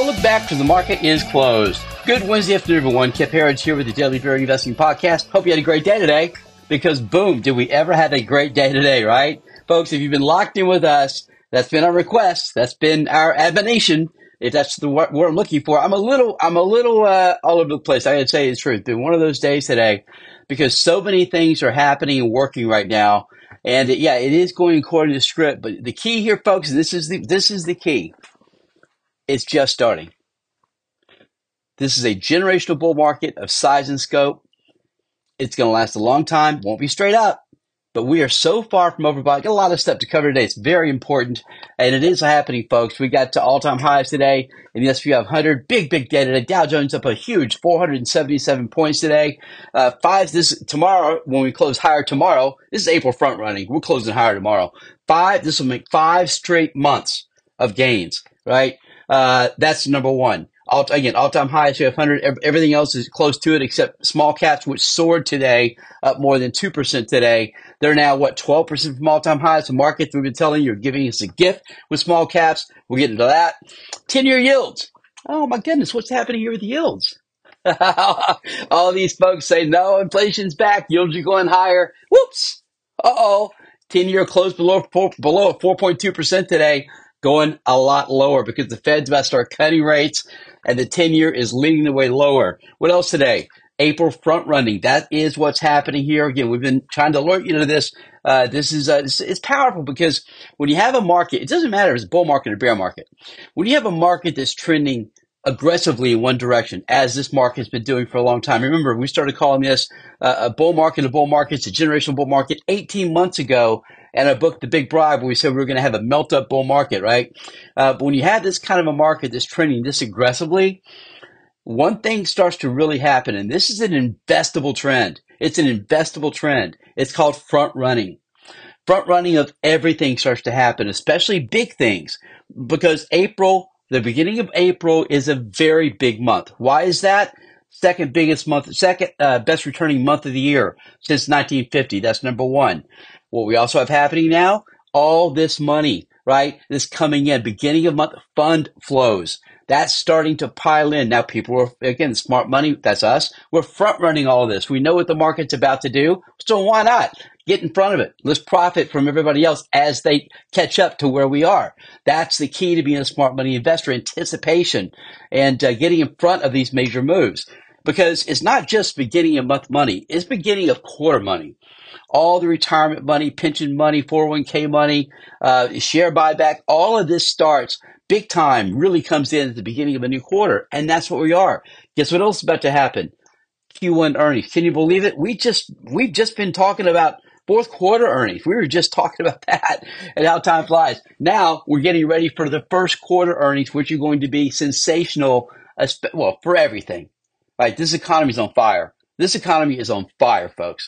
No look back because the market is closed. Good Wednesday afternoon, everyone. Kip Herriage here with the Daily Very Investing Podcast. Hope you had a great day today because, boom, did we ever have a great day today, right? Folks, if you've been locked in with us, that's been our request. That's been our admonition. If that's the word I'm looking for, I'm a little all over the place. I gotta say the truth. It's been one of those days today because so many things are happening and working right now. And it is going according to script. But the key here, folks, this is the key. It's just starting. This is a generational bull market of size and scope. It's going to last a long time. Won't be straight up. But we are so far from overbought. Got a lot of stuff to cover today. It's very important. And it is happening, folks. We got to all-time highs today in the S&P 500. Big day today. Dow Jones up a huge 477 points today. Tomorrow, when we close higher tomorrow, this is April front running. We're closing higher tomorrow. This will make 5 straight months of gains, right? That's number one. All-time high S&P 500. Everything else is close to it except small caps, which soared today, up more than 2% today. They're now, 12% from all-time highs. The markets, we've been telling you, are giving us a gift with small caps. We'll get into that. 10-year yields. Oh, my goodness, what's happening here with the yields? All these folks say, no, inflation's back. Yields are going higher. Whoops. 10-year closed below 4.2% today, going a lot lower because the Fed's about to start cutting rates, and the 10-year is leading the way lower. What else today? April front running. That is what's happening here. Again, we've been trying to alert you to this. It's powerful because when you have a market, it doesn't matter if it's a bull market or bear market. When you have a market that's trending aggressively in one direction, as this market's been doing for a long time. Remember, we started calling this a bull market. It's a generational bull market 18 months ago. And I booked The Big Bribe where we said we were going to have a melt-up bull market, right? But when you have this kind of a market that's trending this aggressively, one thing starts to really happen, and this is an investable trend. It's an investable trend. It's called front running. Front running of everything starts to happen, especially big things, because the beginning of April is a very big month. Why is that? Second best returning month of the year since 1950. That's number one. What we also have happening now, all this money, right? This coming in, beginning of month fund flows. That's starting to pile in. Now people are, again, smart money, that's us. We're front running all of this. We know what the market's about to do. So why not get in front of it? Let's profit from everybody else as they catch up to where we are. That's the key to being a smart money investor, anticipation and getting in front of these major moves. Because it's not just beginning of month money. It's beginning of quarter money. All the retirement money, pension money, 401k money, share buyback, all of this starts big time, really comes in at the beginning of a new quarter. And that's what we are. Guess what else is about to happen? Q1 earnings. Can you believe it? We've just been talking about fourth quarter earnings. We were just talking about that and how time flies. Now we're getting ready for the first quarter earnings, which are going to be sensational, for everything. Right? This economy is on fire. This economy is on fire, folks.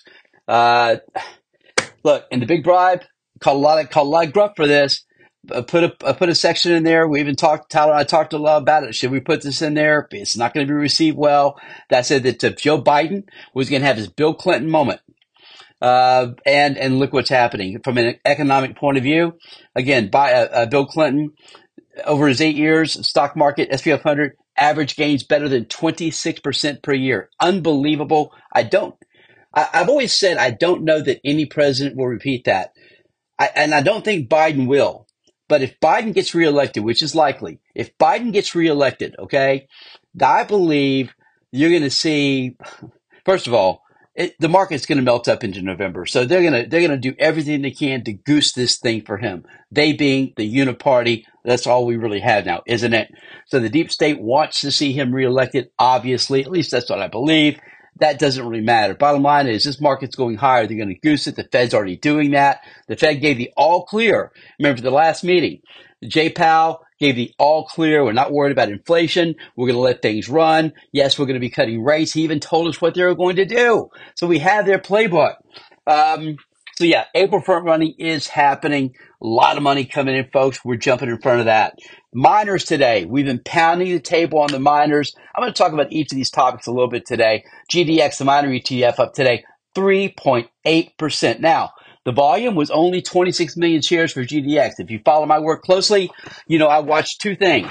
Look, in The Big Bribe, called a lot of gruff for this. I put a section in there. We even Tyler and I talked a lot about it. Should we put this in there? It's not going to be received well. That said that Joe Biden was going to have his Bill Clinton moment. And look what's happening from an economic point of view. Again, Bill Clinton, over his 8 years, stock market, S&P 500, average gains better than 26% per year. Unbelievable. I've always said I don't know that any president will repeat that. And I don't think Biden will. But if Biden gets reelected, which is likely, if Biden gets reelected, okay, I believe you're going to see, first of all, the market's going to melt up into November. So they're going to do everything they can to goose this thing for him. They being the uniparty, that's all we really have now, isn't it? So the deep state wants to see him reelected, obviously. At least that's what I believe. That doesn't really matter. Bottom line is this market's going higher. They're going to goose it. The Fed's already doing that. The Fed gave the all clear. Remember the last meeting, Jay Powell gave the all clear. We're not worried about inflation. We're going to let things run. Yes, we're going to be cutting rates. He even told us what they were going to do. So we have their playbook. April front running is happening. A lot of money coming in, folks. We're jumping in front of that. Miners today. We've been pounding the table on the miners. I'm going to talk about each of these topics a little bit today. GDX, the miner ETF, up today 3.8%. Now, the volume was only 26 million shares for GDX. If you follow my work closely, I watch two things.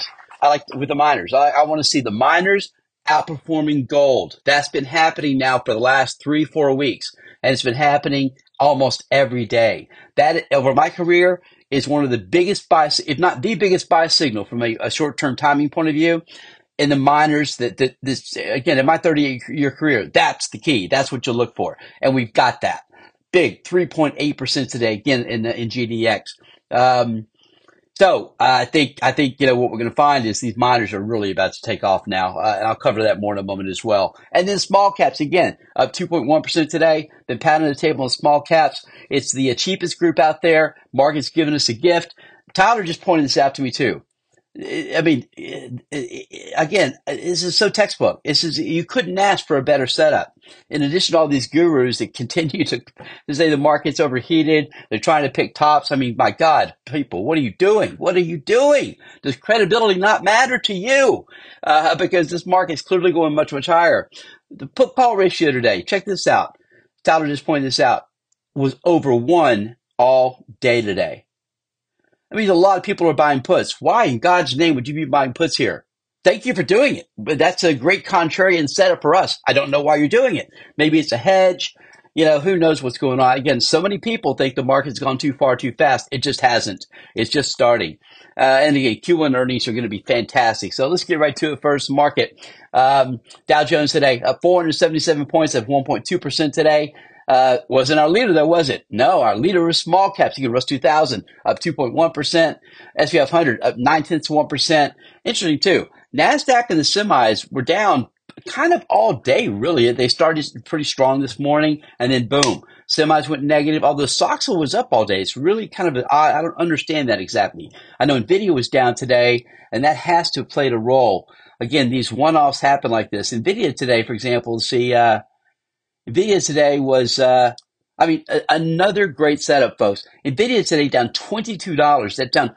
I like with the miners. I want to see the miners outperforming gold. That's been happening now for the last 3-4 weeks, and it's been happening almost every day. That over my career is one of the biggest buy, if not the biggest buy signal from a short-term timing point of view. In the miners, that this again in my 30-year career, that's the key. That's what you look for, and we've got that big 3.8% today again in GDX. So I think what we're going to find is these miners are really about to take off now, and I'll cover that more in a moment as well. And then small caps again up 2.1% today. Been pounding the table on small caps. It's the cheapest group out there. Market's giving us a gift. Tyler just pointed this out to me too. I mean, again, this is so textbook. You couldn't ask for a better setup. In addition to all these gurus that continue to say the market's overheated, they're trying to pick tops. I mean, my God, people, what are you doing? What are you doing? Does credibility not matter to you? Because this market's clearly going much, much higher. The put call ratio today, check this out. Tyler just pointed this out, was over 1 all day today. I mean, a lot of people are buying puts. Why in God's name would you be buying puts here? Thank you for doing it. But that's a great contrarian setup for us. I don't know why you're doing it. Maybe it's a hedge. Who knows what's going on. Again, so many people think the market's gone too far too fast. It just hasn't. It's just starting. And again, Q1 earnings are going to be fantastic. So let's get right to it first. Market. Dow Jones today up 477 points, up 1.2% today. Wasn't our leader though, was it? No, our leader was small caps. You can Russ 2000 up 2.1%, SP 500 up 0.9%. Interesting too. NASDAQ and the semis were down kind of all day, really. They started pretty strong this morning, and then boom, semis went negative. Although Soxel was up all day, it's really kind of odd. I don't understand that exactly. I know Nvidia was down today, and that has to have played a role. Again, these one-offs happen like this. Nvidia today, for example, NVIDIA today was, another great setup, folks. NVIDIA today down $22. That's down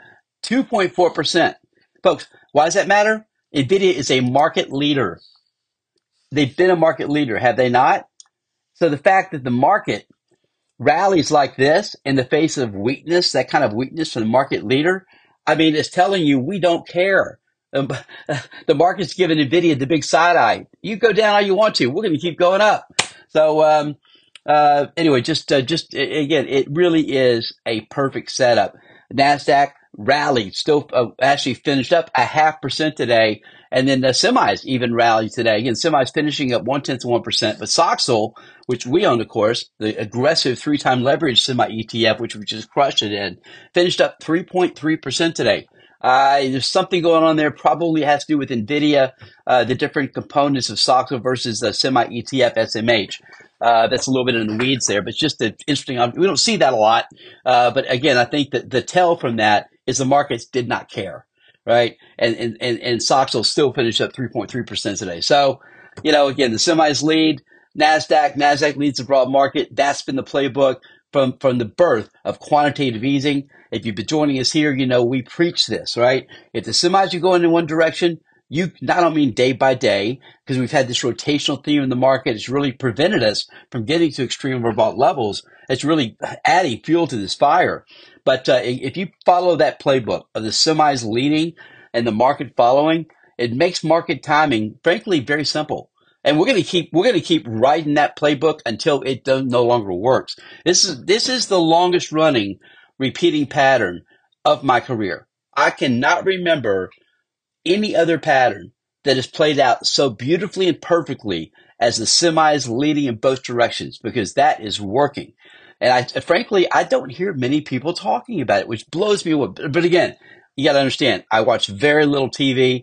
2.4%. Folks, why does that matter? NVIDIA is a market leader. They've been a market leader, have they not? So the fact that the market rallies like this in the face of weakness, that kind of weakness from the market leader, it's telling you we don't care. The market's giving NVIDIA the big side eye. You go down all you want to. We're going to keep going up. So anyway, just again, it really is a perfect setup. NASDAQ rallied, still actually finished up 0.5% today. And then the semis even rallied today. Again, semis finishing up 0.1%. But Soxel, which we own, of course, the aggressive 3-time leverage semi ETF, which we just crushed it in, finished up 3.3% today. There's something going on there. Probably has to do with NVIDIA, the different components of Soxel versus the semi ETF SMH. That's a little bit in the weeds there, but it's just interesting. We don't see that a lot. But again, I think that the tell from that is the markets did not care, right? And Soxel still finished up 3.3% today. So, again, the semis lead. NASDAQ leads the broad market. That's been the playbook from the birth of quantitative easing. If you've been joining us here, we preach this, right? If the semis are going in one direction, I don't mean day by day, because we've had this rotational theme in the market. It's really prevented us from getting to extreme overbought levels. It's really adding fuel to this fire. But if you follow that playbook of the semis leading and the market following, it makes market timing, frankly, very simple. And we're going to keep riding that playbook until it no longer works. This is the longest running repeating pattern of my career. I cannot remember any other pattern that has played out so beautifully and perfectly as the semis leading in both directions, because that is working. And frankly, I don't hear many people talking about it, which blows me away. But again, you got to understand, I watch very little TV.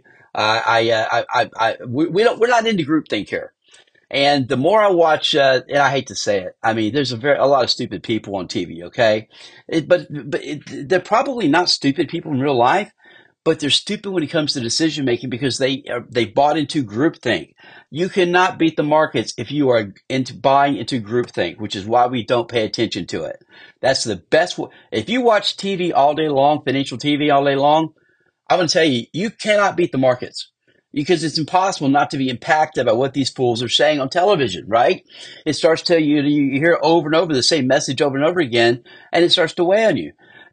We're not into groupthink here. And the more I watch, and I hate to say it, there's a lot of stupid people on TV, okay? But they're probably not stupid people in real life, but they're stupid when it comes to decision making because they bought into groupthink. You cannot beat the markets if you are buying into groupthink, which is why we don't pay attention to it. That's the best. If you watch TV all day long, financial TV all day long, I'm going to tell you, you cannot beat the markets because it's impossible not to be impacted by what these fools are saying on television, right? It starts to, you hear over and over the same message over and over again, and it starts to weigh on you.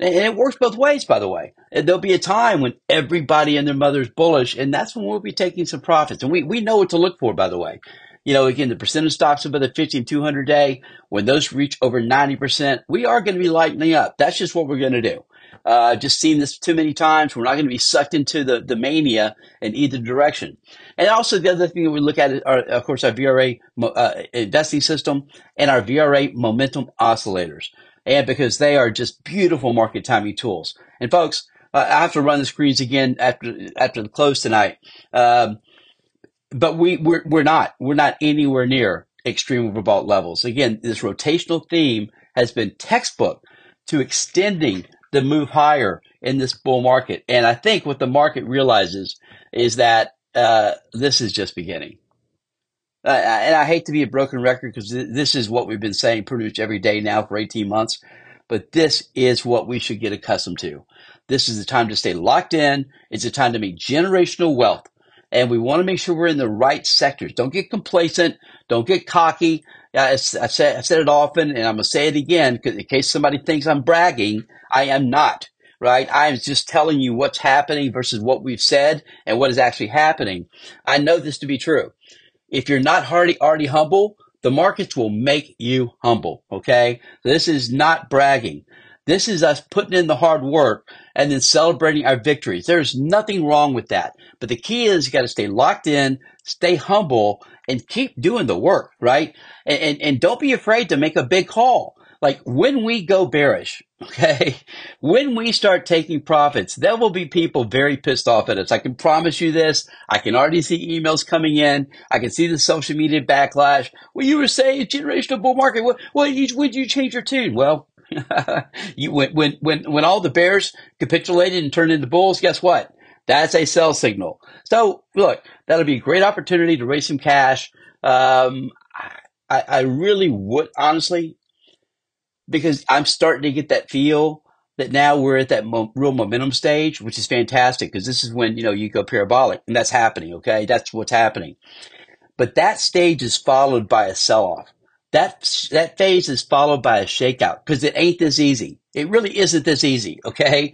And it works both ways, by the way. And there'll be a time when everybody and their mother's bullish, and that's when we'll be taking some profits. And we know what to look for, by the way. Again, the percent of stocks above the 50 and 200 day, when those reach over 90%, we are going to be lightening up. That's just what we're going to do. Just seen this too many times. We're not going to be sucked into the mania in either direction. And also the other thing that we look at is, of course, our VRA investing system and our VRA momentum oscillators. And because they are just beautiful market timing tools. And folks, I have to run the screens again after the close tonight. But we're not anywhere near extreme overbought levels. Again, this rotational theme has been textbook to extending the move higher in this bull market. And I think what the market realizes is that this is just beginning. And I hate to be a broken record because this is what we've been saying pretty much every day now for 18 months. But this is what we should get accustomed to. This is the time to stay locked in. It's a time to make generational wealth. And we want to make sure we're in the right sectors. Don't get complacent. Don't get cocky. I've said it often, and I'm going to say it again because in case somebody thinks I'm bragging, I am not, right? I am just telling you what's happening versus what we've said and what is actually happening. I know this to be true. If you're not already humble, the markets will make you humble, okay? This is not bragging. This is us putting in the hard work and then celebrating our victories. There's nothing wrong with that. But the key is you got to stay locked in, stay humble, and keep doing the work, right? And don't be afraid to make a big call. Like when we go bearish, okay, when we start taking profits, there will be people very pissed off at us. I can promise you this. I can already see emails coming in. I can see the social media backlash. Well, you were saying generational bull market. Would you change your tune? Well, when all the bears capitulated and turned into bulls, guess what? That's a sell signal. So look, that'll be a great opportunity to raise some cash. I really would honestly, because I'm starting to get that feel that now we're at that real momentum stage, which is fantastic because this is when, you go parabolic and that's happening. Okay. That's what's happening. But that stage is followed by a sell-off. That phase is followed by a shakeout because it ain't this easy. It really isn't this easy. Okay.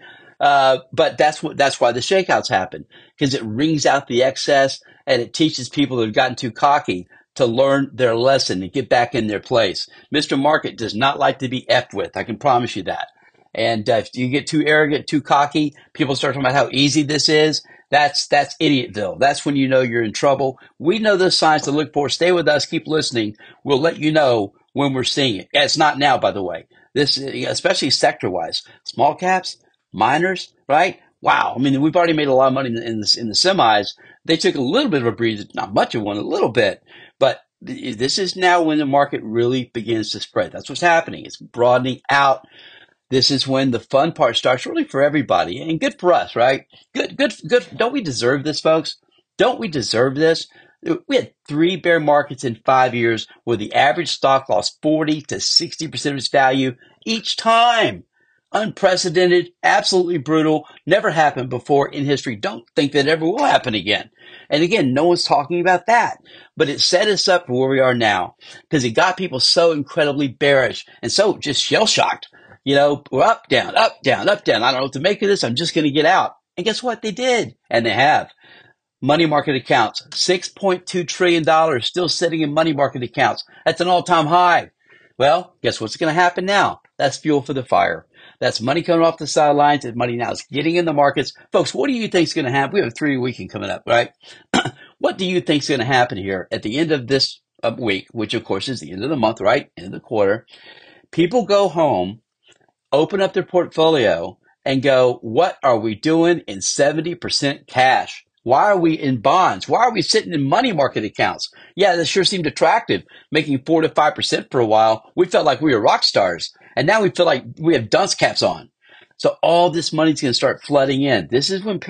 But that's why the shakeouts happen because it wrings out the excess and it teaches people that have gotten too cocky to learn their lesson and get back in their place. Mr. Market does not like to be effed with. I can promise you that. And if you get too arrogant, too cocky, people start talking about how easy this is. That's Idiotville. That's when you know you're in trouble. We know those signs to look for. Stay with us. Keep listening. We'll let you know when we're seeing it. It's not now, by the way. This, especially sector-wise, small caps, miners, right? Wow. I mean, we've already made a lot of money in the semis. They took a little bit of a breather, not much of one, a little bit. But this is now when the market really begins to spread. That's what's happening. It's broadening out. This is when the fun part starts really for everybody and good for us, right? Good. Don't we deserve this, folks? Don't we deserve this? We had 3 bear markets in 5 years where the average stock lost 40 to 60% of its value each time. Unprecedented, absolutely brutal, never happened before in history. Don't think that ever will happen again. And again, no one's talking about that. But it set us up for where we are now because it got people so incredibly bearish and so just shell-shocked. We're up, down, up, down, up, down. I don't know what to make of this. I'm just going to get out. And guess what? They did. And they have. Money market accounts, $6.2 trillion still sitting in money market accounts. That's an all-time high. Well, guess what's going to happen now? That's fuel for the fire. That's money coming off the sidelines and money now is getting in the markets. Folks, what do you think is going to happen? We have a 3 weekend coming up, right? What do you think is going to happen here at the end of this week, which of course is the end of the month, right? End of the quarter. People go home, open up their portfolio and go, what are we doing in 70% cash? Why are we in bonds? Why are we sitting in money market accounts? Yeah, this sure seemed attractive, making 4 to 5% for a while. We felt like we were rock stars. And now we feel like we have dunce caps on. So all this money's going to start flooding in. This is when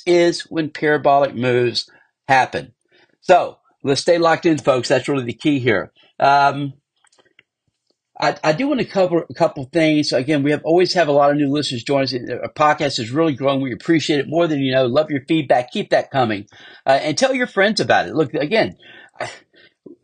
parabolic moves happen. So let's stay locked in, folks. That's really the key here. I do want to cover a couple things. Again, we always have a lot of new listeners join us. Our podcast is really growing. We appreciate it more than you know. Love your feedback. Keep that coming. And tell your friends about it. Look, again,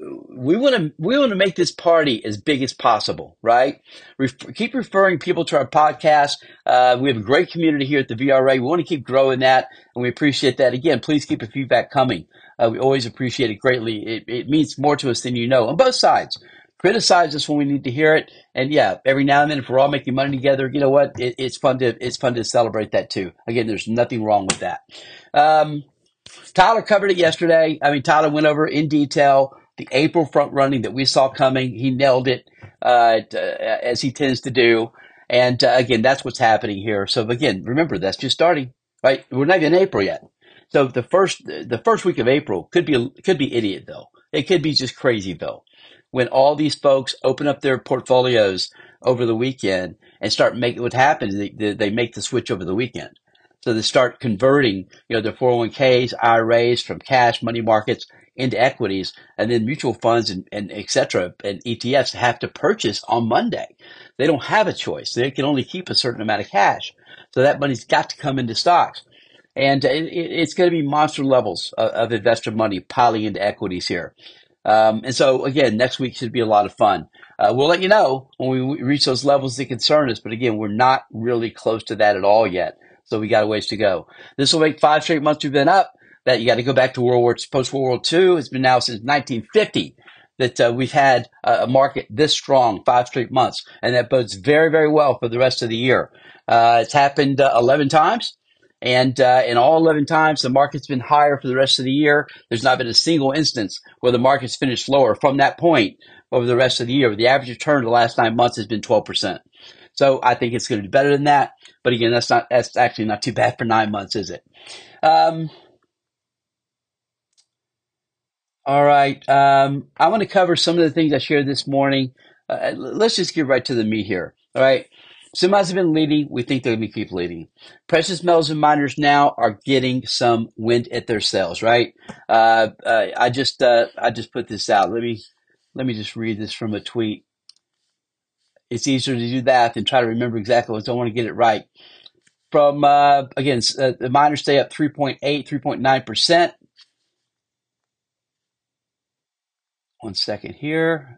we want to make this party as big as possible, right? Keep referring people to our podcast. We have a great community here at the VRA. We want to keep growing that, and we appreciate that. Again, please keep the feedback coming. We always appreciate it greatly. It means more to us than you know on both sides. Criticize us when we need to hear it, and yeah, every now and then, if we're all making money together, you know what? It's fun to celebrate that too. Again, there's nothing wrong with that. Um, Tyler covered it yesterday. I mean, Tyler went over in detail the April front running that we saw coming. He nailed it, as he tends to do. And again, that's what's happening here. So again, remember, that's just starting, right? We're not even in April yet. So the first week of April could be idiot though. It could be just crazy though. When all these folks open up their portfolios over the weekend and start making what happens, they make the switch over the weekend. So they start converting, their 401ks, IRAs from cash, money markets into equities, and then mutual funds and et cetera, and ETFs have to purchase on Monday. They don't have a choice. They can only keep a certain amount of cash. So that money's got to come into stocks. And it's going to be monster levels of investor money piling into equities here. And so again, next week should be a lot of fun. We'll let you know when we reach those levels that concern us. But again, we're not really close to that at all yet. So we got a ways to go. This will make 5 straight months we've been up. That you got to go back to post-World War II. It's been now since 1950 that we've had a market this strong, 5 straight months. And that bodes very, very well for the rest of the year. It's happened 11 times. And in all 11 times, the market's been higher for the rest of the year. There's not been a single instance where the market's finished lower from that point over the rest of the year. The average return the last 9 months has been 12%. So I think it's going to be better than that. But again, that's actually not too bad for 9 months, is it? All right. I want to cover some of the things I shared this morning. Let's just get right to the meat here. All right. Semis have been leading. We think they're going to keep leading. Precious metals and miners now are getting some wind at their sails, right? I just put this out. Let me just read this from a tweet. It's easier to do that than try to remember exactly what I want to get it right. From again, the miners stay up 3.8, 3.9%. One second here.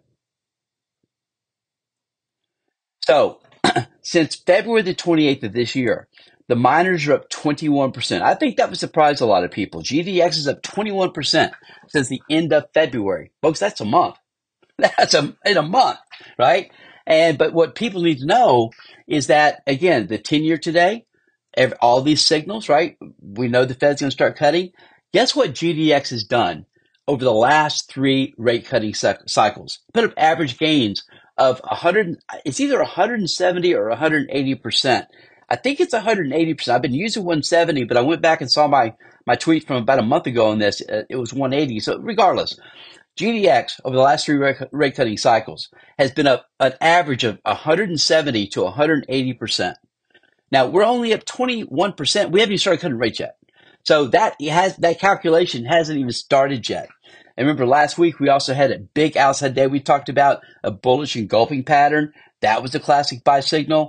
So since February the 28th of this year, the miners are up 21%. I think that would surprise a lot of people. GDX is up 21% since the end of February. Folks, that's a month. That's in a month, right? But what people need to know is that, again, the 10-year today, all these signals, right? We know the Fed's going to start cutting. Guess what GDX has done over the last 3 rate cutting cycles? Put up average gains of 100. It's either 170 or 180%. I think it's 180%. I've been using 170, but I went back and saw my tweet from about a month ago on this. It was 180. So regardless, GDX over the last 3 rate cutting cycles has been up an average of 170 to 180%. Now we're only up 21%. We haven't even started cutting rates yet. So that calculation hasn't even started yet. And remember last week we also had a big outside day. We talked about a bullish engulfing pattern. That was a classic buy signal.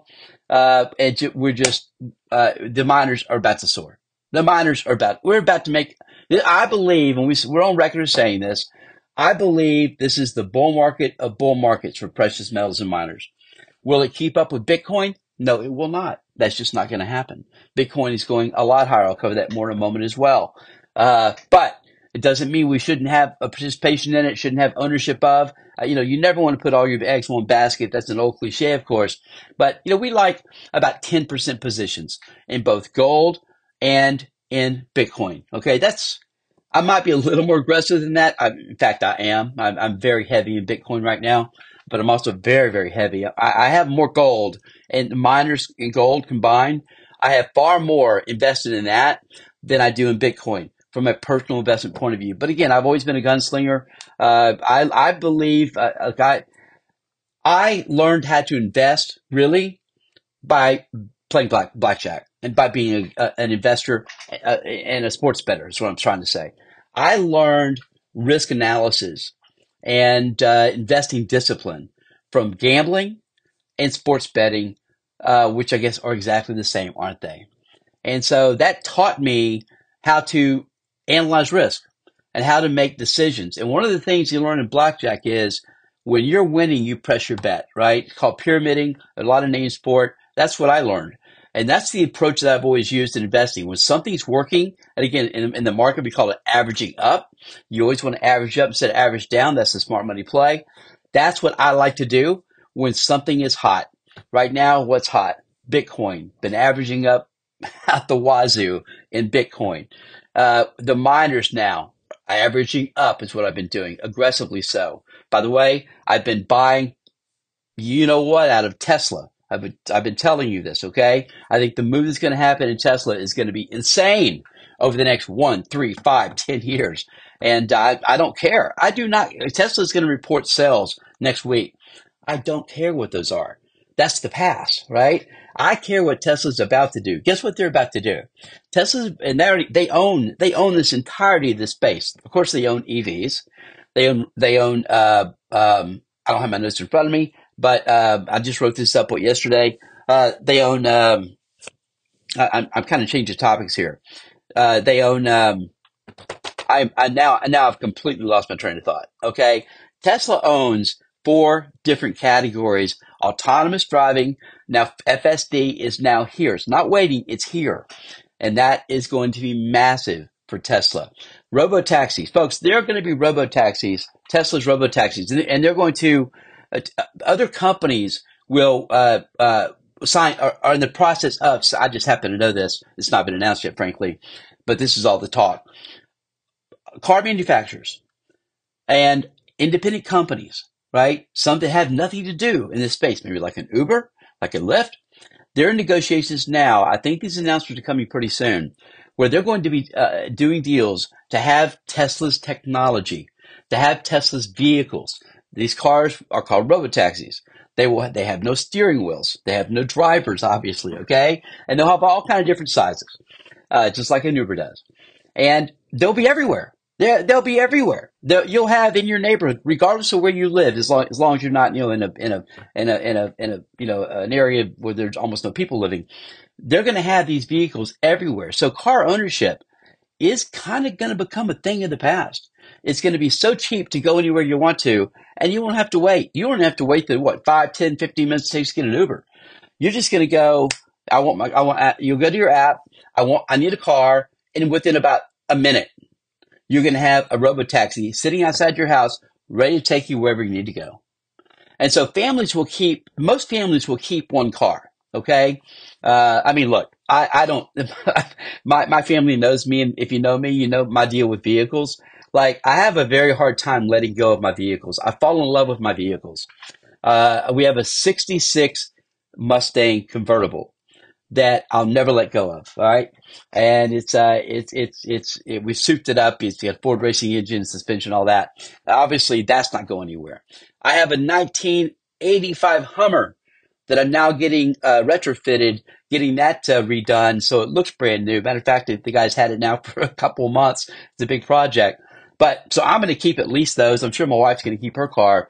The miners are about to soar. We're about to make, I believe, and we're on record as saying this, I believe this is the bull market of bull markets for precious metals and miners. Will it keep up with Bitcoin? No, it will not. That's just not going to happen. Bitcoin is going a lot higher. I'll cover that more in a moment as well. But it doesn't mean we shouldn't have a participation in it, shouldn't have ownership of. You never want to put all your eggs in one basket. That's an old cliche, of course. But, we like about 10% positions in both gold and in Bitcoin. Okay, I might be a little more aggressive than that. In fact, I am. I'm very heavy in Bitcoin right now, but I'm also very, very heavy. I have more gold and miners in gold combined. I have far more invested in that than I do in Bitcoin from a personal investment point of view. But again, I've always been a gunslinger. I believe I learned how to invest really by playing blackjack and by being an investor and a sports bettor is what I'm trying to say. I learned risk analysis and investing discipline from gambling and sports betting, which I guess are exactly the same, aren't they? And so that taught me how to analyze risk. and how to make decisions. And one of the things you learn in blackjack is when you're winning, you press your bet, right? It's called pyramiding, a lot of names for it. That's what I learned. And that's the approach that I've always used in investing. When something's working, and again, in the market, we call it averaging up. You always want to average up instead of average down. That's the smart money play. That's what I like to do when something is hot. Right now, what's hot? Bitcoin. Been averaging up out the wazoo in Bitcoin. The miners now, averaging up is what I've been doing, aggressively so. By the way, I've been buying, you know what, out of Tesla. I've been telling you this, okay? I think the move that's going to happen in Tesla is going to be insane over the next 1, 3, 5, 10 years. And I don't care. I do not. Tesla is going to report sales next week. I don't care what those are. That's the past, right? I care what Tesla's about to do. Guess what they're about to do? Tesla's, and they own this entirety of this space. Of course, they own EVs. They own. I don't have my notes in front of me, but I just wrote this up yesterday. They own. I'm kind of changing topics here. They own. I now I've completely lost my train of thought. Okay, Tesla owns 4 different categories. Autonomous driving. Now FSD is now here. It's not waiting. It's here. And that is going to be massive for Tesla. Robotaxis. Folks, there are going to be robotaxis, Tesla's robotaxis, and they're going to, other companies will sign, are in the process of, so I just happen to know this. It's not been announced yet, frankly, but this is all the talk. Car manufacturers and independent companies, right? Some that have nothing to do in this space, maybe like an Uber, like a Lyft. They're in negotiations now. I think these announcements are coming pretty soon, where they're going to be doing deals to have Tesla's technology, to have Tesla's vehicles. These cars are called robotaxis. They have no steering wheels. They have no drivers, obviously, okay? And they'll have all kind of different sizes, just like an Uber does. And they'll be everywhere. They'll be everywhere. You'll have in your neighborhood, regardless of where you live, as long as you're not, in an area where there's almost no people living. They're going to have these vehicles everywhere. So car ownership is kind of going to become a thing of the past. It's going to be so cheap to go anywhere you want to, and you won't have to wait. You won't have to wait the 5, 10, 15 minutes it takes to get an Uber. You're just going to go. You'll go to your app. I need a car, and within about a minute, you're going to have a robotaxi sitting outside your house, ready to take you wherever you need to go. And so most families will keep one car. Okay. Look, I don't, my family knows me. And if you know me, you know my deal with vehicles. Like I have a very hard time letting go of my vehicles. I fall in love with my vehicles. We have a 66 Mustang convertible that I'll never let go of. All right. And we souped it up. It's got Ford racing engine, suspension, all that. Obviously that's not going anywhere. I have a 1985 Hummer that I'm now getting retrofitted, getting that redone. So it looks brand new. Matter of fact, the guys had it now for a couple of months. It's a big project, so I'm going to keep at least those. I'm sure my wife's going to keep her car.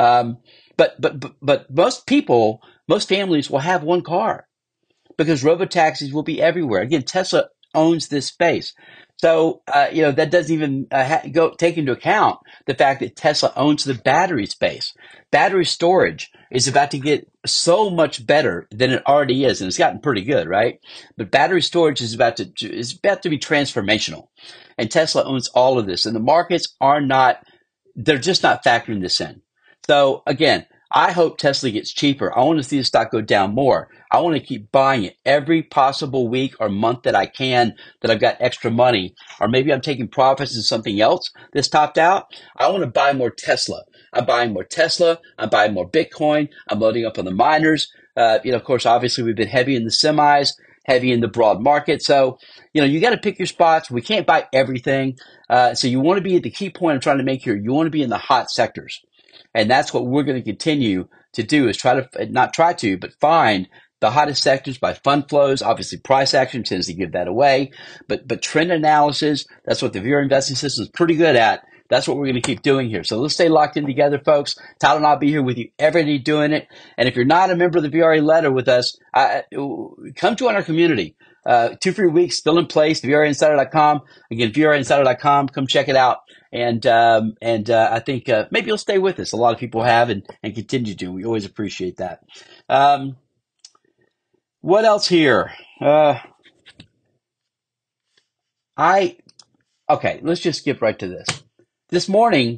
But most families will have one car, because robotaxis will be everywhere. Again, Tesla owns this space. So, that doesn't even take into account the fact that Tesla owns the battery space. Battery storage is about to get so much better than it already is, and it's gotten pretty good, right? But battery storage is about to be transformational. And Tesla owns all of this, and the markets they're just not factoring this in. So again, I hope Tesla gets cheaper. I want to see the stock go down more. I want to keep buying it every possible week or month that I can, that I've got extra money, or maybe I'm taking profits in something else that's topped out. I want to buy more Tesla. I'm buying more Tesla. I'm buying more Bitcoin. I'm loading up on the miners. Of course, obviously we've been heavy in the semis, heavy in the broad market. So, you got to pick your spots. We can't buy everything. So you want to be at the key point I'm trying to make here. You want to be in the hot sectors. And that's what we're going to continue to do, is but find the hottest sectors by fund flows. Obviously, price action tends to give that away. But trend analysis, that's what the Viewer Investing System is pretty good at. That's what we're going to keep doing here. So let's stay locked in together, folks. Tyler and I'll be here with you every day doing it. And if you're not a member of the VRA letter with us, come join our community. 2 free weeks still in place, VRAinsider.com. Again, VRAinsider.com. Come check it out. And I think maybe you'll stay with us. A lot of people have and continue to. We always appreciate that. What else here? Okay, let's just skip right to this. This morning,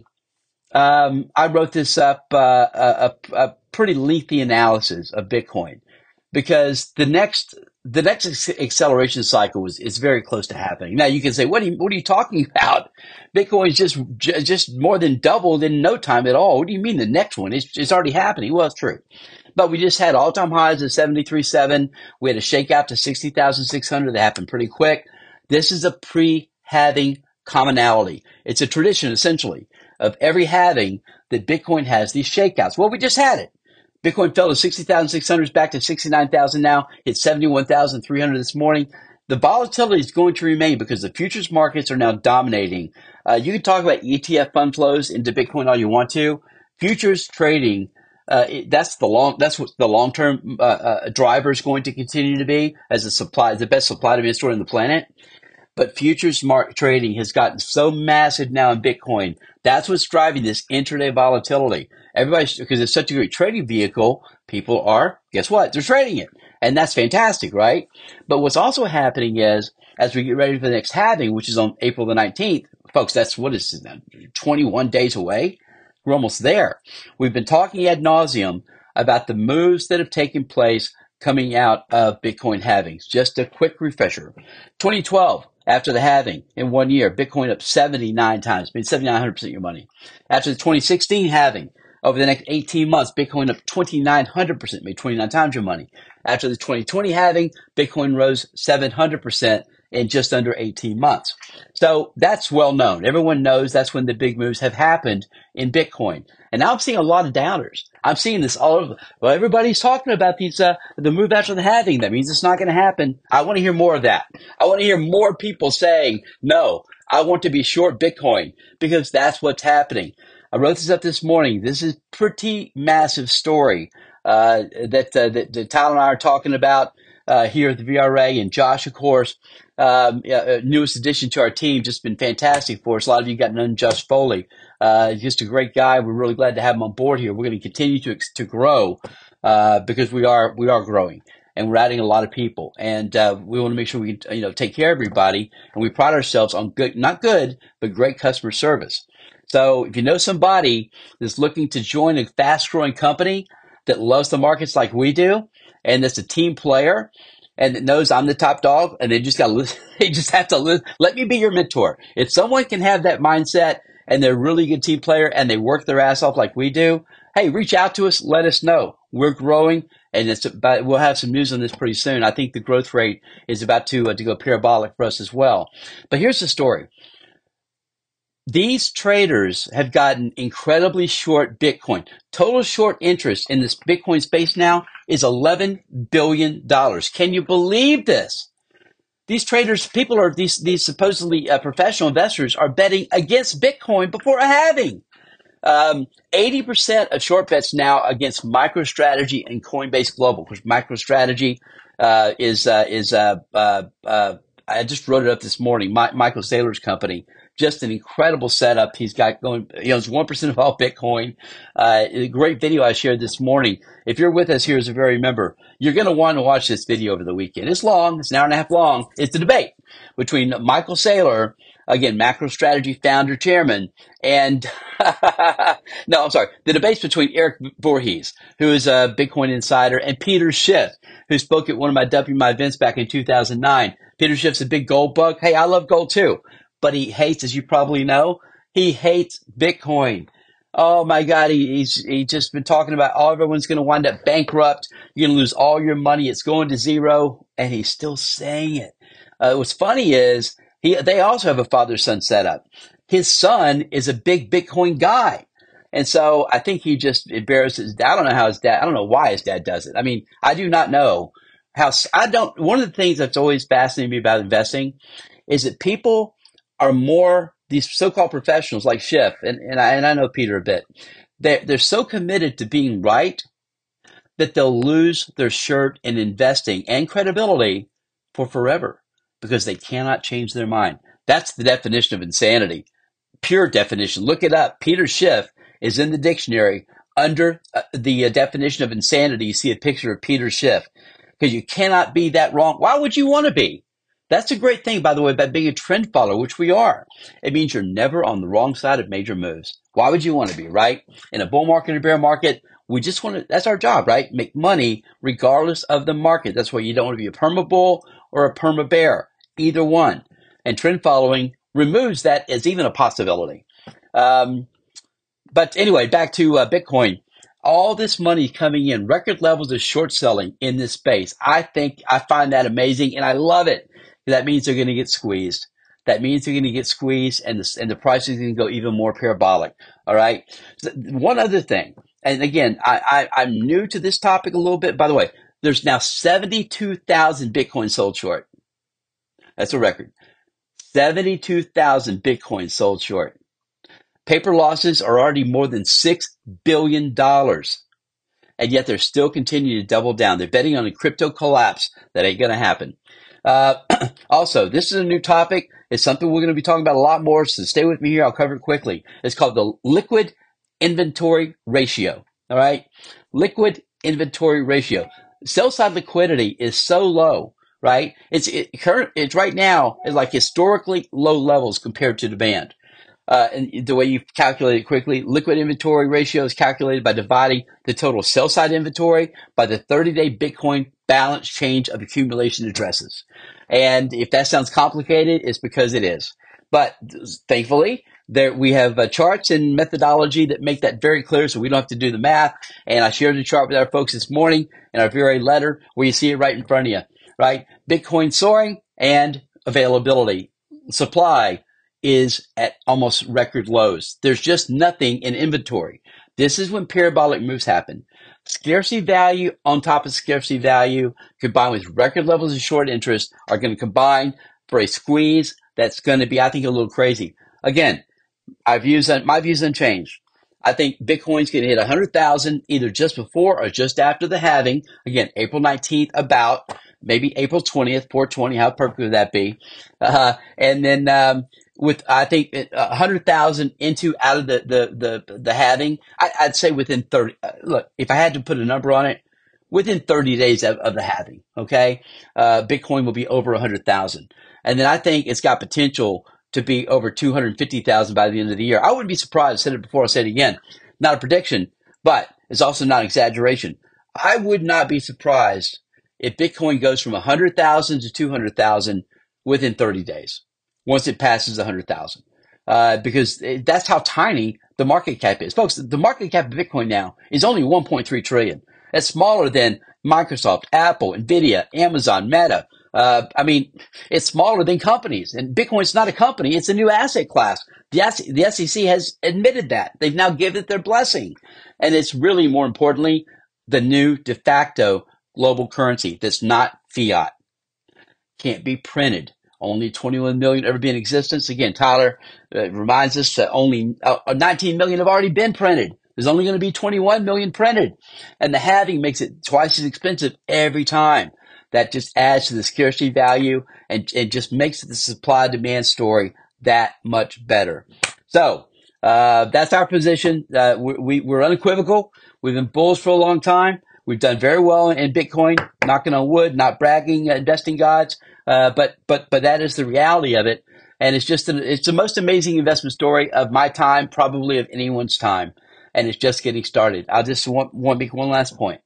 I wrote this up, a pretty lengthy analysis of Bitcoin because the next acceleration cycle is very close to happening. Now you can say, what are you talking about? Bitcoin's just more than doubled in no time at all. What do you mean the next one? It's already happening. Well, it's true. But we just had all-time highs of 73.7. We had a shakeout to 60,600 that happened pretty quick. This is a pre-halving commonality. It's a tradition, essentially, of every halving that Bitcoin has these shakeouts. Well, we just had it. Bitcoin fell to 60,600, back to 69,000 now, hit 71,300 this morning. The volatility is going to remain because the futures markets are now dominating. You can talk about ETF fund flows into Bitcoin all you want to. Futures trading, that's what the long-term driver is going to continue to be as the best supply demand story on the planet. But futures market trading has gotten so massive now in Bitcoin. That's what's driving this intraday volatility. Because it's such a great trading vehicle, people are, guess what? They're trading it. And that's fantastic, right? But what's also happening is, as we get ready for the next halving, which is on April the 19th, folks, that's 21 days away. We're almost there. We've been talking ad nauseum about the moves that have taken place coming out of Bitcoin halvings. Just a quick refresher. 2012, after the halving, in 1 year, Bitcoin up 79 times, made 7,900% of your money. After the 2016 halving, over the next 18 months, Bitcoin up 2,900%, made 29 times your money. After the 2020 halving, Bitcoin rose 700% in just under 18 months. So that's well known. Everyone knows that's when the big moves have happened in Bitcoin. And now I'm seeing a lot of doubters. I'm seeing this all over. Well, everybody's talking about these, the move after the halving. That means it's not going to happen. I want to hear more of that. I want to hear more people saying, no, I want to be short Bitcoin because that's what's happening. I wrote this up this morning. This is pretty massive story that Tyler and I are talking about here at the VRA, and Josh, of course, newest addition to our team, just been fantastic for us. A lot of you got known Josh Foley, just a great guy. We're really glad to have him on board here. We're going to continue to grow because we are growing. And we're adding a lot of people, and we want to make sure we take care of everybody. And we pride ourselves on not good, but great customer service. So if you know somebody that's looking to join a fast-growing company that loves the markets like we do, and that's a team player, and that knows I'm the top dog, and they just have to let me be your mentor. If someone can have that mindset, and they're a really good team player, and they work their ass off like we do, hey, reach out to us. Let us know. We're growing, and we'll have some news on this pretty soon. I think the growth rate is about to go parabolic for us as well. But here's the story. These traders have gotten incredibly short Bitcoin. Total short interest in this Bitcoin space now is $11 billion. Can you believe this? These traders, these supposedly professional investors are betting against Bitcoin before a halving. 80% of short bets now against MicroStrategy and Coinbase Global, because MicroStrategy is I just wrote it up this morning. Michael Saylor's company. Just an incredible setup he's got going. He owns 1% of all Bitcoin. A great video I shared this morning. If you're with us here as a very member, you're going to want to watch this video over the weekend. It's long. It's an hour and a half long. It's a debate between Michael Saylor, again, MicroStrategy founder, chairman, and no, I'm sorry. The debate's between Eric Voorhees, who is a Bitcoin insider, and Peter Schiff, who spoke at one of my WMI events back in 2009. Peter Schiff's a big gold bug. Hey, I love gold too. But he hates, as you probably know, he hates Bitcoin. Oh my God, he's just been talking about everyone's going to wind up bankrupt. You're going to lose all your money. It's going to zero. And he's still saying it. What's funny is they also have a father-son setup. His son is a big Bitcoin guy. And so I think he just embarrasses. I don't know why his dad does it. I mean, I do not know one of the things that's always fascinated me about investing is that people are more these so-called professionals like Schiff, and I know Peter a bit, they're so committed to being right that they'll lose their shirt in investing and credibility for forever because they cannot change their mind. That's the definition of insanity. Pure definition. Look it up. Peter Schiff is in the dictionary under the definition of insanity. You see a picture of Peter Schiff because you cannot be that wrong. Why would you want to be? That's a great thing, by the way, about being a trend follower, which we are. It means you're never on the wrong side of major moves. Why would you want to be, right? In a bull market and a bear market, we just want to, that's our job, right? Make money regardless of the market. That's why you don't want to be a perma bull or a perma bear, either one. And trend following removes that as even a possibility. But anyway, back to Bitcoin. All this money coming in, record levels of short selling in this space. I find that amazing and I love it. That means they're going to get squeezed. That means they're going to get squeezed and the price is going to go even more parabolic. All right. So one other thing. And again, I'm new to this topic a little bit. By the way, there's now 72,000 Bitcoin sold short. That's a record. 72,000 Bitcoin sold short. Paper losses are already more than $6 billion. And yet they're still continuing to double down. They're betting on a crypto collapse. That ain't going to happen. Also, this is a new topic. It's something we're going to be talking about a lot more. So stay with me here. I'll cover it quickly. It's called the liquid inventory ratio. All right. Liquid inventory ratio. Sell side liquidity is so low, right? It's right now is like historically low levels compared to demand. And the way you calculate it quickly, liquid inventory ratio is calculated by dividing the total sell side inventory by the 30-day Bitcoin balance change of accumulation addresses. And if that sounds complicated, it's because it is. But thankfully, we have charts and methodology that make that very clear, so we don't have to do the math. And I shared the chart with our folks this morning in our very letter where you see it right in front of you, right? Bitcoin soaring and availability. Supply is at almost record lows. There's just nothing in inventory. This is when parabolic moves happen. Scarcity value on top of scarcity value combined with record levels of short interest are going to combine for a squeeze that's going to be, I think, a little crazy. Again, my views unchanged. I think Bitcoin's going to hit 100,000 either just before or just after the halving. Again, April 19th, about maybe April 20th, 420. How perfect would that be? And then with I think 100,000 out of the halving, I'd say within 30. Look, if I had to put a number on it, within 30 days of the halving, okay, Bitcoin will be over 100,000, and then I think it's got potential to be over 250,000 by the end of the year. I wouldn't be surprised. I said it before. I said it again. Not a prediction, but it's also not exaggeration. I would not be surprised if Bitcoin goes from 100,000 to 200,000 within 30 days once it passes 100,000, because that's how tiny the market cap is. Folks, the market cap of Bitcoin now is only 1.3 trillion. That's smaller than Microsoft, Apple, Nvidia, Amazon, Meta. I mean, it's smaller than companies. And Bitcoin's not a company. It's a new asset class. The SEC has admitted that. They've now given it their blessing. And it's really, more importantly, the new de facto global currency that's not fiat. Can't be printed. Only 21 million ever be in existence. Again, Tyler reminds us that only 19 million have already been printed. There's only going to be 21 million printed. And the halving makes it twice as expensive every time. That just adds to the scarcity value and it just makes the supply demand story that much better. So that's our position. We're unequivocal. We've been bulls for a long time. We've done very well in Bitcoin, knocking on wood, not bragging, investing gods. But that is the reality of it. And it's the most amazing investment story of my time, probably of anyone's time. And it's just getting started. I just want to make one last point.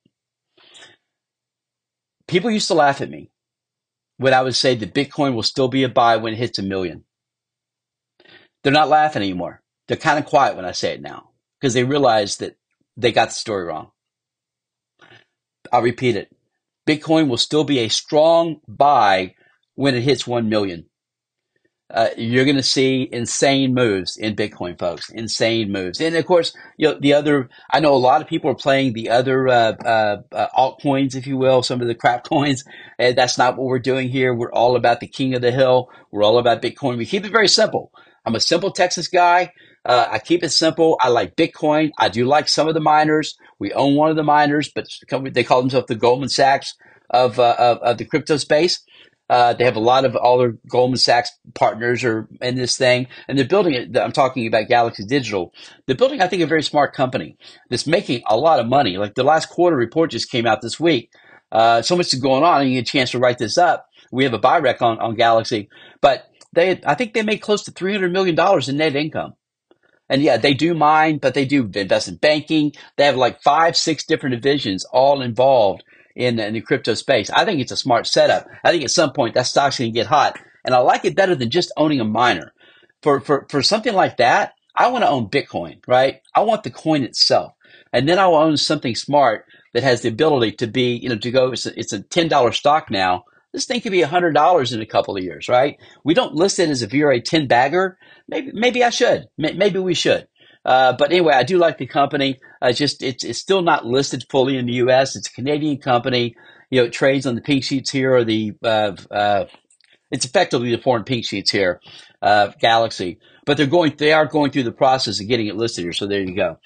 People used to laugh at me when I would say that Bitcoin will still be a buy when it hits 1 million. They're not laughing anymore. They're kind of quiet when I say it now because they realize that they got the story wrong. I'll repeat it. Bitcoin will still be a strong buy when it hits 1 million. You're going to see insane moves in Bitcoin, folks. Insane moves. And of course, I know a lot of people are playing the other altcoins, if you will, some of the crap coins. And that's not what we're doing here. We're all about the king of the hill. We're all about Bitcoin. We keep it very simple. I'm a simple Texas guy. I keep it simple. I like Bitcoin. I do like some of the miners. We own one of the miners, but they call themselves the Goldman Sachs of the crypto space. They have a lot of all their Goldman Sachs partners are in this thing, and they're building it. I'm talking about Galaxy Digital. They're building, I think, a very smart company that's making a lot of money. Like the last quarter report just came out this week. So much is going on, and you get a chance to write this up. We have a buy rec on Galaxy, but I think they make close to $300 million in net income. And yeah, they do mine, but they do invest in banking. They have like 5, 6 different divisions all involved in the crypto space. I think it's a smart setup. I think at some point that stock's going to get hot. And I like it better than just owning a miner. For something like that, I want to own Bitcoin, right? I want the coin itself. And then I will own something smart that has the ability to be, to go, it's a $10 stock now. This thing could be $100 in a couple of years, right? We don't list it as if you're a 10 bagger. Maybe I should. Maybe we should. But anyway, I do like the company. It's still not listed fully in the U.S. It's a Canadian company. It trades on the pink sheets here, or it's effectively the foreign pink sheets here, Galaxy. But they are going through the process of getting it listed here. So there you go.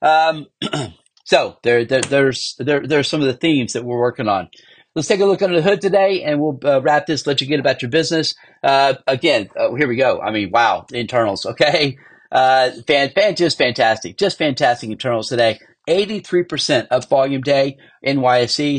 So there's some of the themes that we're working on. Let's take a look under the hood today, and we'll wrap this, let you get about your business. Again, here we go. I mean, wow, the internals, okay? Just fantastic internals today. 83% up volume day, NYSE,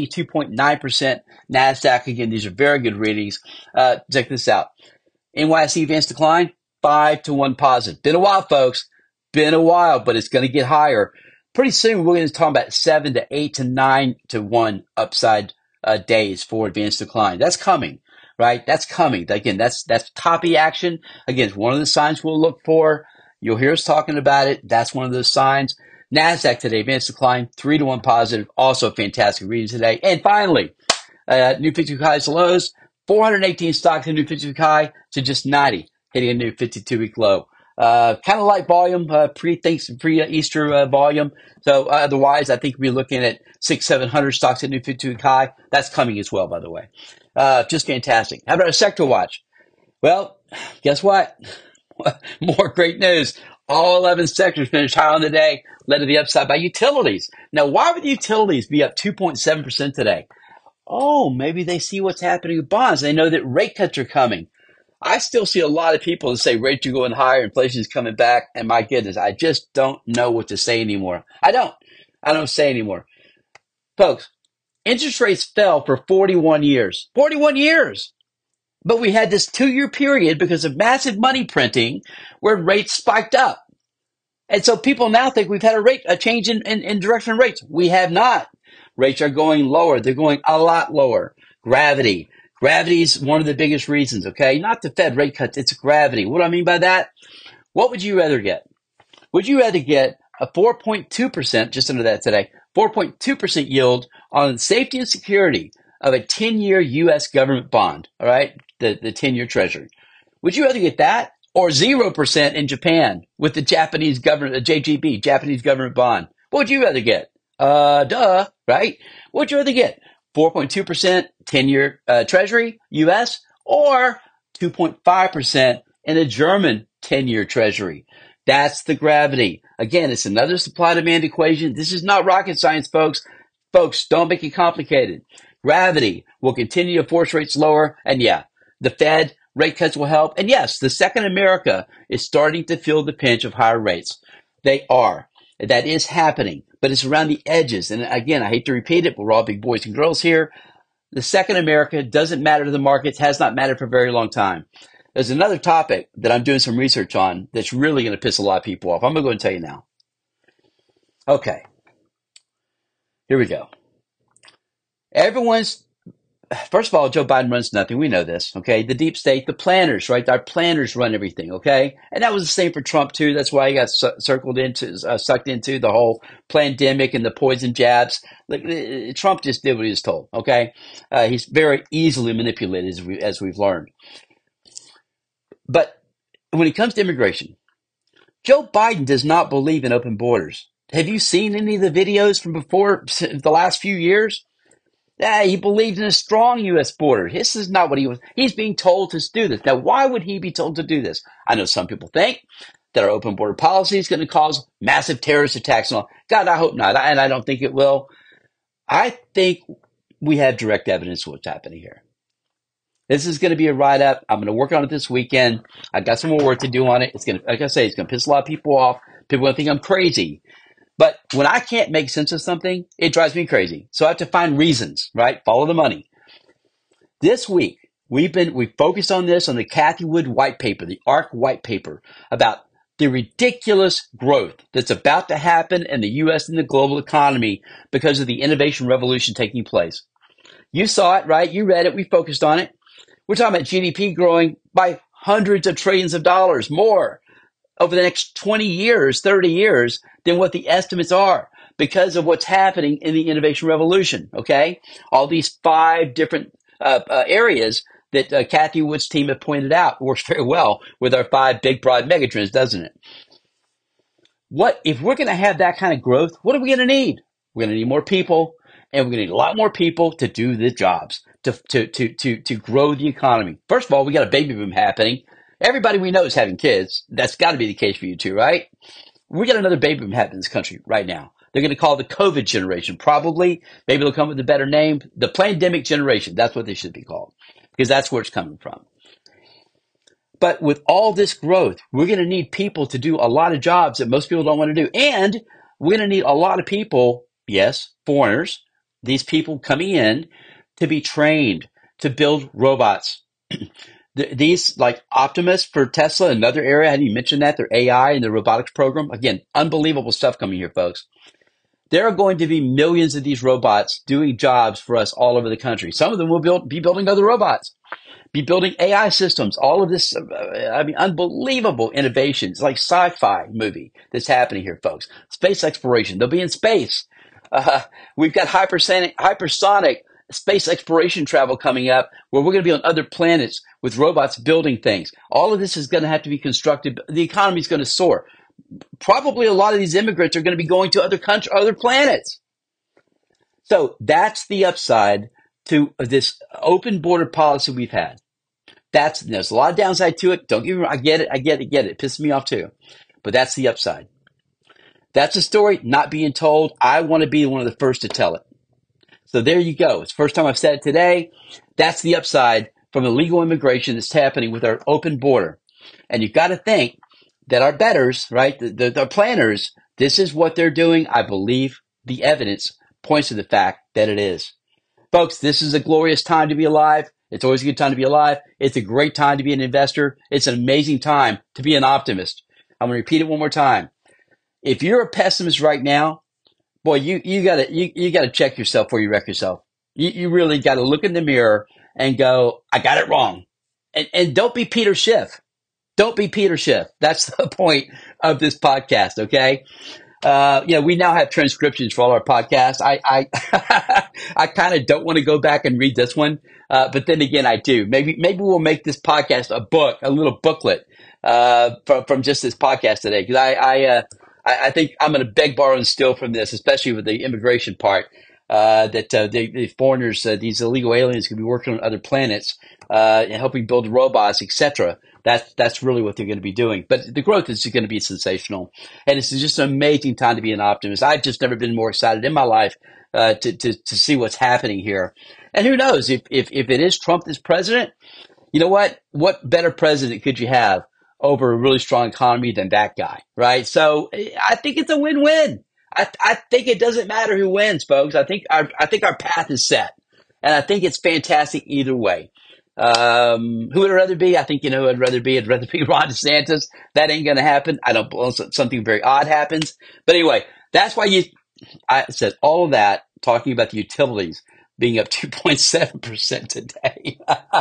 72.9% NASDAQ. Again, these are very good readings. Check this out. NYSE advanced decline, 5-1 positive. Been a while, folks. Been a while, but it's going to get higher. Pretty soon, we're going to talk about 7 to 8 to 9 to 1 upside days for advanced decline. That's coming, right? That's coming. Again, that's copy action. Again, it's one of the signs we'll look for. You'll hear us talking about it. That's one of those signs. NASDAQ today, advanced decline, 3-1 positive. Also fantastic reading today. And finally, new 52 highs to lows, 418 stocks in new 52 high to just 90, hitting a new 52-week low. Kind of light volume, pre-Easter volume. So otherwise, I think we're looking at 600-700 stocks at new 52-week high. That's coming as well, by the way. Just fantastic. How about a sector watch? Well, guess what? More great news. All 11 sectors finished high on the day, led to the upside by utilities. Now, why would utilities be up 2.7% today? Oh, maybe they see what's happening with bonds. They know that rate cuts are coming. I still see a lot of people that say rates are going higher, inflation is coming back, and my goodness, I just don't know what to say anymore. I don't say anymore. Folks, interest rates fell for 41 years. 41 years! But we had this 2-year period because of massive money printing where rates spiked up. And so people now think we've had a change in direction of rates. We have not. Rates are going lower. They're going a lot lower. Gravity. Gravity is one of the biggest reasons, okay? Not the Fed rate cuts, it's gravity. What do I mean by that? What would you rather get? Would you rather get a 4.2%, just under that today, 4.2% yield on safety and security of a 10-year U.S. government bond, all right? The 10-year treasury. Would you rather get that or 0% in Japan with the Japanese government, the JGB, Japanese government bond? What would you rather get? Right? What would you rather get? 4.2% 10-year treasury, U.S., or 2.5% in a German 10-year treasury. That's the gravity. Again, it's another supply-demand equation. This is not rocket science, folks. Folks, don't make it complicated. Gravity will continue to force rates lower. And yeah, the Fed rate cuts will help. And yes, the second America is starting to feel the pinch of higher rates. They are. That is happening, but it's around the edges. And again, I hate to repeat it, but we're all big boys and girls here. The second America doesn't matter to the markets, has not mattered for a very long time. There's another topic that I'm doing some research on that's really going to piss a lot of people off. I'm going to go and tell you now. Okay. Here we go. First of all, Joe Biden runs nothing. We know this, okay? The deep state, the planners, right? Our planners run everything, okay? And that was the same for Trump, too. That's why he got sucked into the whole pandemic and the poison jabs. Trump just did what he was told, okay? He's very easily manipulated, as we've learned. But when it comes to immigration, Joe Biden does not believe in open borders. Have you seen any of the videos from before the last few years? He believed in a strong U.S. border. This is not what he's being told to do this. Now, why would he be told to do this? I know some people think that our open border policy is going to cause massive terrorist attacks and all. God, I hope not. And I don't think it will. I think we have direct evidence of what's happening here. This is going to be a write-up. I'm going to work on it this weekend. I got some more work to do on it. It's going to, like I say, it's going to piss a lot of people off. People are going to think I'm crazy. But when I can't make sense of something, it drives me crazy. So I have to find reasons, right? Follow the money. This week, we focused on this on the Cathie Wood white paper, the ARC white paper, about the ridiculous growth that's about to happen in the U.S. and the global economy because of the innovation revolution taking place. You saw it, right? You read it. We focused on it. We're talking about GDP growing by hundreds of trillions of dollars more over the next 20 years, 30 years than what the estimates are because of what's happening in the innovation revolution, okay? All these 5 different areas that Cathie Wood's team have pointed out works very well with our 5 big, broad megatrends, doesn't it? If we're going to have that kind of growth, what are we going to need? We're going to need more people, and we're going to need a lot more people to do the jobs, to grow the economy. First of all, we got a baby boom happening. Everybody we know is having kids. That's got to be the case for you too, right? We got another baby boom happening in this country right now. They're going to call the COVID generation, probably. Maybe they'll come with a better name. The pandemic generation. That's what they should be called, because that's where it's coming from. But with all this growth, we're going to need people to do a lot of jobs that most people don't want to do. And we're going to need a lot of people, yes, foreigners, these people coming in to be trained to build robots. These, like Optimus for Tesla, another area, I didn't mention that, their AI and their robotics program. Again, unbelievable stuff coming here, folks. There are going to be millions of these robots doing jobs for us all over the country. Some of them will be building other robots, be building AI systems, all of this, unbelievable innovations, like sci-fi movie that's happening here, folks. Space exploration, they'll be in space. We've got hypersonic space exploration travel coming up where we're going to be on other planets with robots building things. All of this is going to have to be constructed. The economy is going to soar. Probably a lot of these immigrants are going to be going to other planets. So that's the upside to this open border policy we've had. There's a lot of downside to it. Don't get me wrong. I get it. It pisses me off too. But that's the upside. That's a story not being told. I want to be one of the first to tell it. So there you go. It's the first time I've said it today. That's the upside from illegal immigration that's happening with our open border. And you've got to think that our betters, right, the planners, this is what they're doing. I believe the evidence points to the fact that it is. Folks, this is a glorious time to be alive. It's always a good time to be alive. It's a great time to be an investor. It's an amazing time to be an optimist. I'm going to repeat it one more time. If you're a pessimist right now, boy, you gotta check yourself before you wreck yourself. You really got to look in the mirror and go, I got it wrong. And don't be Peter Schiff. Don't be Peter Schiff. That's the point of this podcast. Okay. We now have transcriptions for all our podcasts. I I kind of don't want to go back and read this one. But then again, I do. Maybe we'll make this podcast a little booklet, from just this podcast today. Cause I think I'm going to beg, borrow, and steal from this, especially with the immigration part, that the foreigners, these illegal aliens could be working on other planets, and helping build robots, etc. That's really what they're going to be doing. But the growth is going to be sensational. And it's just an amazing time to be an optimist. I've just never been more excited in my life to see what's happening here. And who knows, if it is Trump that's president, you know what? What better president could you have over a really strong economy than that guy, right? So I think it's a win-win. I think it doesn't matter who wins, folks. I think our path is set. And I think it's fantastic either way. Who would I rather be? I think you know who I'd rather be. I'd rather be Ron DeSantis. That ain't going to happen. I don't believe something very odd happens. But anyway, that's why I said all of that, talking about the utilities being up 2.7% today.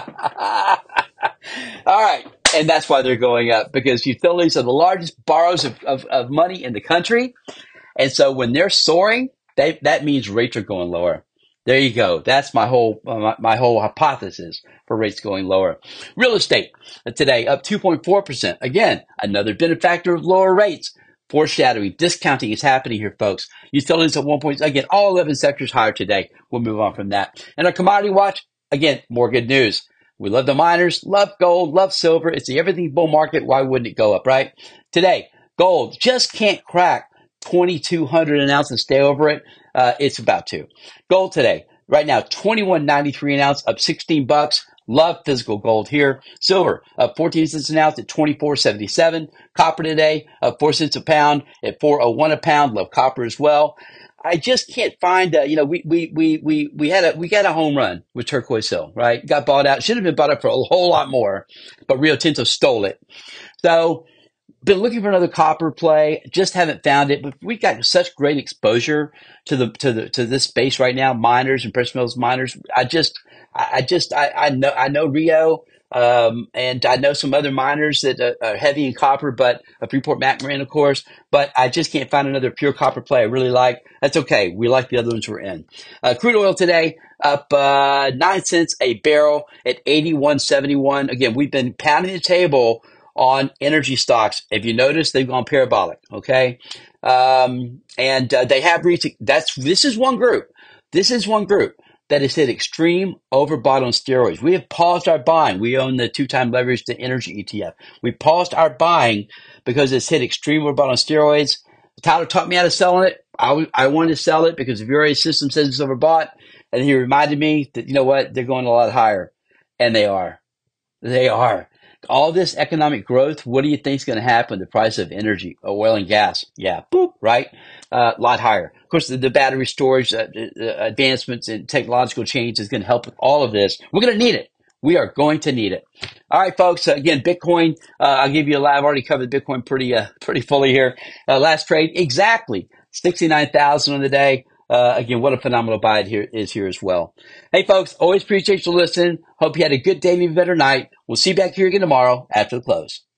All right. And that's why they're going up, because utilities are the largest borrowers of money in the country. And so when they're soaring, that means rates are going lower. There you go. That's my whole hypothesis for rates going lower. Real estate today up 2.4%. Again, another benefactor of lower rates. Foreshadowing, discounting is happening here, folks. Utilities at 1 point, again, all 11 sectors higher today. We'll move on from that. And our commodity watch, again, more good news. We love the miners, love gold, love silver. It's the everything bull market. Why wouldn't it go up, right? Today, gold just can't crack 2,200 an ounce and stay over it. It's about to. Gold today, right now, 21.93 an ounce, up $16. Love physical gold here. Silver up 14 cents an ounce at 24.77. Copper today up 4 cents a pound at 4.01 a pound. Love copper as well. I just can't find we got a home run with Turquoise Hill, right? Got bought out. Should have been bought up for a whole lot more, but Rio Tinto stole it. So been looking for another copper play, just haven't found it. But we've got such great exposure to this space right now, miners and precious metals miners. I know Rio, and I know some other miners that are heavy in copper, but Freeport McMoran, of course. But I just can't find another pure copper play I really like. That's okay. We like the other ones we're in. Crude oil today up 9 cents a barrel at 81.71. Again, we've been pounding the table on energy stocks. If you notice, they've gone parabolic. Okay, and they have reached. This is one group. This is one group that has hit extreme overbought on steroids. We have paused our buying. We own the 2-time leverage to energy ETF. We paused our buying because it's hit extreme overbought on steroids. Tyler taught me how to sell it. I wanted to sell it because the VRA system says it's overbought, and he reminded me that, you know what, they're going a lot higher, and they are. They are. All this economic growth, what do you think is going to happen to the price of energy, oil and gas? Yeah, boop, right? A lot higher. Of course, the battery storage advancements and technological change is going to help with all of this. We're going to need it. We are going to need it. All right, folks. Again, Bitcoin. I'll give you a live. I've already covered Bitcoin pretty fully here. Last trade, exactly 69,000 on the day. Again, what a phenomenal buy it is here as well. Hey, folks, always appreciate you listening. Hope you had a good day and a better night. We'll see you back here again tomorrow after the close.